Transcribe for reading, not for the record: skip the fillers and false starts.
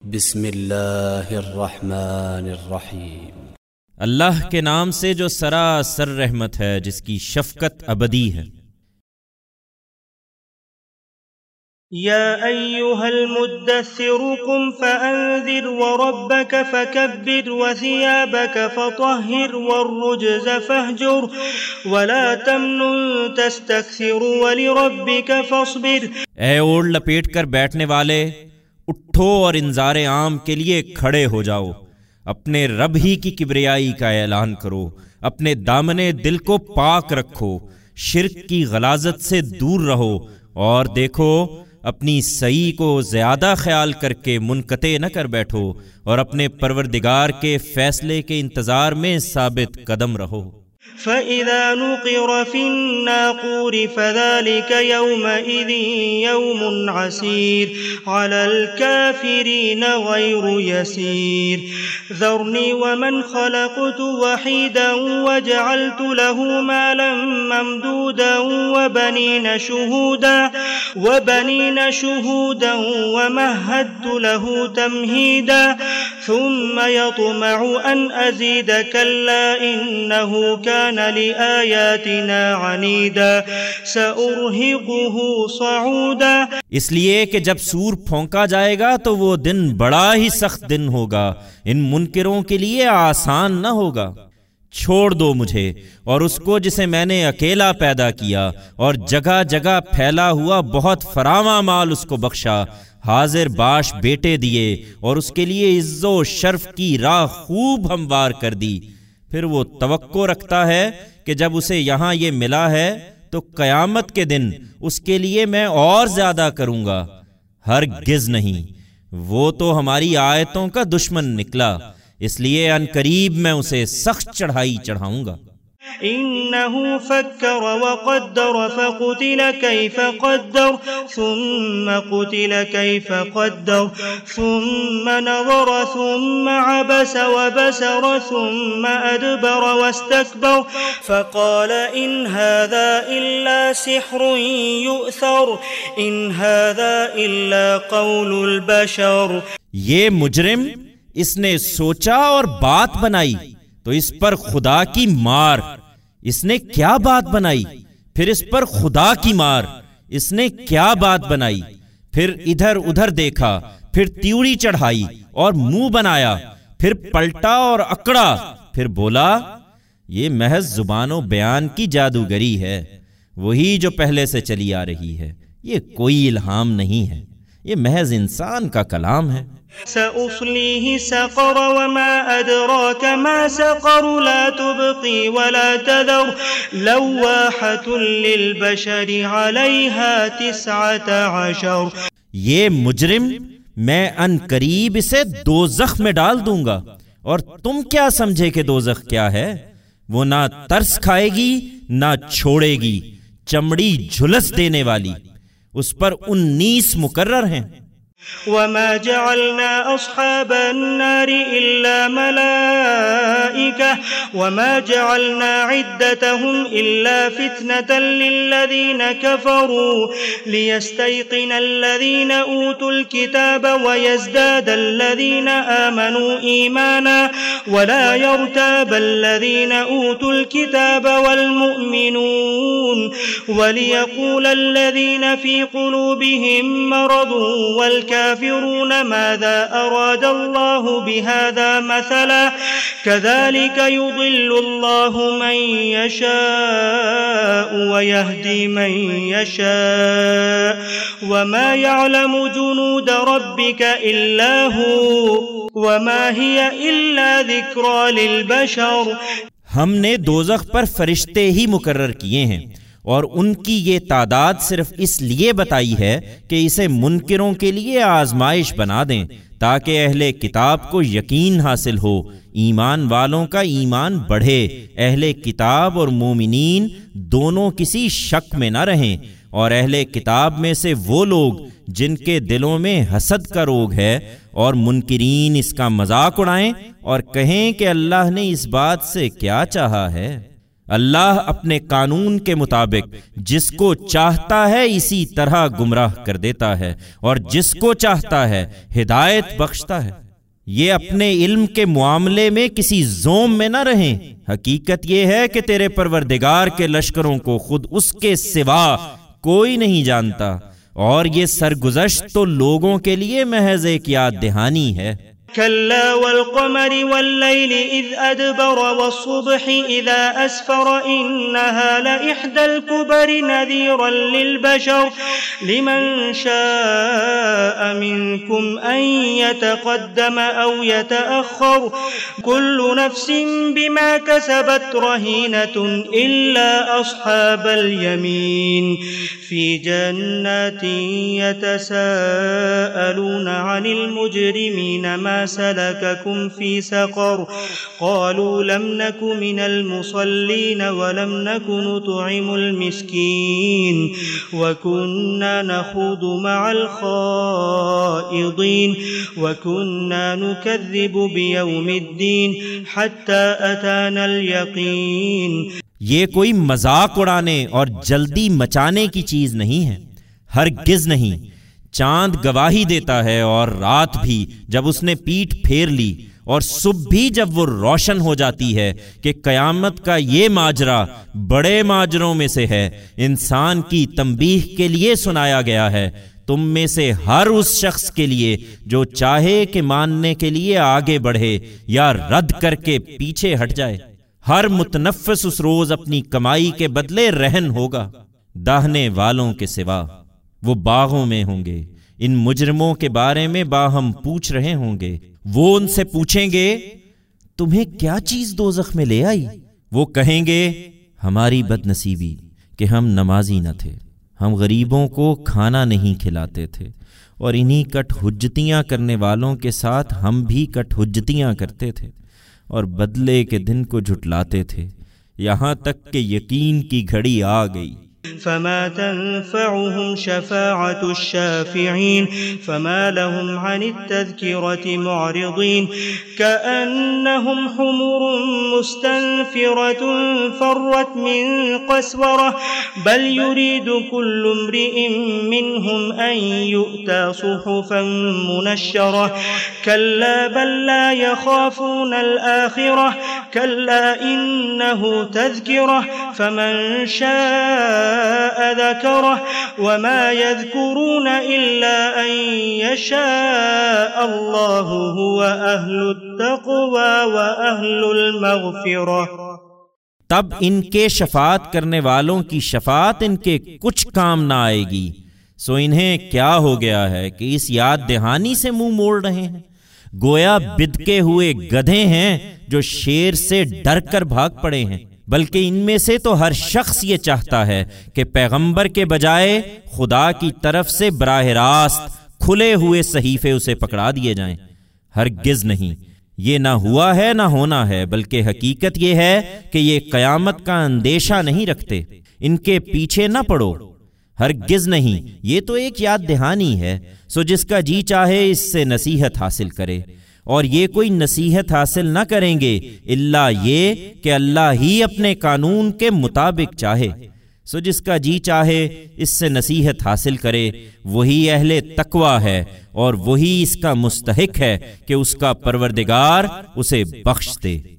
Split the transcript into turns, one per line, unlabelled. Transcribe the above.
بسم اللہ الرحمن الرحیم۔
اللہ کے نام سے جو سراسر رحمت ہے، جس کی شفقت ابدی ہے۔
یا ایھا المدثر قم فانذر وربک فکبر وثیابک فطہر والرجز فاہجر ولا تمنن تستکثر ولربک فاصبر۔
اے اوڑھ لپیٹ کر بیٹھنے والے، اٹھو اور انذار عام کے لیے کھڑے ہو جاؤ، اپنے رب ہی کی کبریائی کا اعلان کرو، اپنے دامنے دل کو پاک رکھو، شرک کی غلاظت سے دور رہو، اور دیکھو اپنی سعی کو زیادہ خیال کر کے منقطع نہ کر بیٹھو، اور اپنے پروردگار کے فیصلے کے انتظار میں ثابت قدم رہو۔
فَإِذَا نُقِرَ فِي النَّاقُورِ فَذَلِكَ يَوْمَئِذٍ يَوْمٌ عَسِيرٌ عَلَى الْكَافِرِينَ غَيْرُ يَسِيرٌ ذَرْنِي وَمَنْ خَلَقْتُ وَحِيدًا وَجَعَلْتُ لَهُ مَالًا مَمْدُودًا وَبَنِينَ شُهُودًا وَمَهَّدتُّ لَهُ تَمْهِيدًا ثُمَّ يَطْمَعُ أَنْ أَزِيدَ كَلَّا إِنَّهُ كَانَ لِآيَاتِنَا عَنِيدًا سَأُرْهِقُهُ صَعُودًا۔
اس لیے کہ جب سور پھونکا جائے گا تو وہ دن بڑا ہی سخت دن ہوگا، ان منکروں کے لیے آسان نہ ہوگا۔ چھوڑ دو مجھے اور اس کو جسے میں نے اکیلا پیدا کیا اور جگہ جگہ پھیلا ہوا بہت فراواں مال اس کو بخشا، حاضر باش بیٹے دیے اور اس کے لیے عز و شرف کی راہ خوب ہموار کر دی۔ پھر وہ توقع رکھتا ہے کہ جب اسے یہاں یہ ملا ہے تو قیامت کے دن اس کے لیے میں اور زیادہ کروں گا۔ ہرگز نہیں، وہ تو ہماری آیتوں کا دشمن نکلا، اس لیے ان قریب میں اسے سخت چڑھائی چڑھاؤں گا۔
إنه فكر وقدر فقتل كيف قدر ثم قتل كيف قدر ثم نظر ثم عبس وبسر ثم أدبر واستكبر فقال إن هذا إلا سحر يؤثر إن هذا إلا قول البشر۔
یہ مجرم اس نے سوچا اور بات بنائی تو اس پر خدا کی مار۔ اس نے کیا بات بنائی؟ پھر اس پر خدا کی مار۔ اس نے کیا بات بنائی؟ پھر ادھر ادھر دیکھا، پھر تیوڑی چڑھائی اور منہ بنایا، پھر پلٹا اور اکڑا، پھر بولا یہ محض زبان و بیان کی جادوگری ہے، وہی جو پہلے سے چلی آ رہی ہے، یہ کوئی الہام نہیں ہے، یہ محض انسان کا کلام ہے۔
سأصليه سقر وما أدراك ما سقر لا تبقي ولا تذر لواحة للبشر عليها 19۔
یہ مجرم میں ان قریب اسے دوزخ میں ڈال دوں گا، اور تم کیا سمجھے کہ دوزخ کیا ہے؟ وہ نہ ترس کھائے گی نہ چھوڑے گی، چمڑی جھلس دینے والی، اس پر 19 مقرر ہیں۔
وما جعلنا أصحاب النار إلا ملائكة وما جعلنا عدتهم إلا فتنة للذين كفروا ليستيقن الذين أوتوا الكتاب ويزداد الذين آمنوا إيمانا ولا يرتاب الذين أوتوا الكتاب والمؤمنون وليقول الذين في قلوبهم مرض والكافرون ماذا أراد الله بهذا مثلا كذلك يضل الله من يشاء ويهدي من يشاء وما يعلم جنود ربك إلا هو وما هي إلا ذكرى للبشر۔
ہم نے دوزخ پر فرشتے ہی مقرر کیے ہیں، اور ان کی یہ تعداد صرف اس لیے بتائی ہے کہ اسے منکروں کے لیے آزمائش بنا دیں، تاکہ اہل کتاب کو یقین حاصل ہو، ایمان والوں کا ایمان بڑھے، اہل کتاب اور مومنین دونوں کسی شک میں نہ رہیں، اور اہل کتاب میں سے وہ لوگ جن کے دلوں میں حسد کا روگ ہے اور منکرین اس کا مذاق اڑائیں اور کہیں کہ اللہ نے اس بات سے کیا چاہا ہے۔ اللہ اپنے قانون کے مطابق جس کو چاہتا ہے اسی طرح گمراہ کر دیتا ہے اور جس کو چاہتا ہے ہدایت بخشتا ہے۔ یہ اپنے علم کے معاملے میں کسی زوم میں نہ رہیں، حقیقت یہ ہے کہ تیرے پروردگار کے لشکروں کو خود اس کے سوا کوئی نہیں جانتا، اور یہ سرگزشت تو لوگوں کے لیے محض ایک یاد دہانی ہے۔
كلا والقمر والليل إذ أدبر والصبح إذا أسفر إنها لإحدى الكبر نذيرا للبشر لمن شاء منكم أن يتقدم أو يتأخر كل نفس بما كسبت رهينة إلا أصحاب اليمين في جنات يتساءلون عن المجرمين ما سلككم في سقر قالوا لم نك من المصلين ولم نك نطعم المسكين وكنا نخوض مع الخائضين وكنا نكذب بيوم الدين حتى أتانا اليقين۔
یہ کوئی مذاق اڑانے اور جلدی مچانے کی چیز نہیں ہے، ہرگز نہیں۔ چاند گواہی دیتا ہے اور رات بھی جب اس نے پیٹھ پھیر لی، اور صبح بھی جب وہ روشن ہو جاتی ہے کہ قیامت کا یہ ماجرا بڑے ماجروں میں سے ہے، انسان کی تنبیہ کے لیے سنایا گیا ہے، تم میں سے ہر اس شخص کے لیے جو چاہے کہ ماننے کے لیے آگے بڑھے یا رد کر کے پیچھے ہٹ جائے۔ ہر متنفس اس روز اپنی کمائی کے بدلے رہن ہوگا، داہنے والوں کے سوا۔ وہ باغوں میں ہوں گے، ان مجرموں کے بارے میں باہم پوچھ رہے ہوں گے۔ وہ ان سے پوچھیں گے تمہیں کیا چیز دوزخ میں لے آئی؟ وہ کہیں گے ہماری بد نصیبی کہ ہم نمازی نہ تھے، ہم غریبوں کو کھانا نہیں کھلاتے تھے، اور انہی کٹ حجتیاں کرنے والوں کے ساتھ ہم بھی کٹ حجتیاں کرتے تھے اور بدلے کے دن کو جھٹلاتے تھے، یہاں تک کہ یقین کی گھڑی آ گئی۔
فما تنفعهم شفاعة الشافعين فما لهم عن التذكرة معرضين كأنهم حمر مستنفرة فرت من قسورة بل يريد كل امرئ منهم أن يؤتى صحفا منشرة كلا بل لا يخافون الآخرة كلا إنه تذكرة فمن شاء ذكره وما يذكرون إلا أن يشاء الله هو أهل التقوى وأهل المغفرة۔
تب ان کے شفاعت کرنے والوں کی شفاعت ان کے کچھ کام نہ آئے گی، سو انہیں کیا ہو گیا ہے کہ اس یاد دہانی سے منہ موڑ رہے ہیں؟ گویا بدکے ہوئے گدھے ہیں جو شیر سے ڈر کر بھاگ پڑے ہیں۔ بلکہ ان میں سے تو ہر شخص یہ چاہتا ہے کہ پیغمبر کے بجائے خدا کی طرف سے براہ راست کھلے ہوئے صحیفے اسے پکڑا دیے جائیں۔ ہرگز نہیں، یہ نہ ہوا ہے نہ ہونا ہے، بلکہ حقیقت یہ ہے کہ یہ قیامت کا اندیشہ نہیں رکھتے، ان کے پیچھے نہ پڑو۔ ہرگز نہیں، یہ تو ایک یاد دہانی ہے، سو جس کا جی چاہے اس سے نصیحت حاصل کرے، اور یہ کوئی نصیحت حاصل نہ کریں گے الا یہ کہ اللہ ہی اپنے قانون کے مطابق چاہے، سو جس کا جی چاہے اس سے نصیحت حاصل کرے، وہی اہل تقوی ہے اور وہی اس کا مستحق ہے کہ اس کا پروردگار اسے بخش دے۔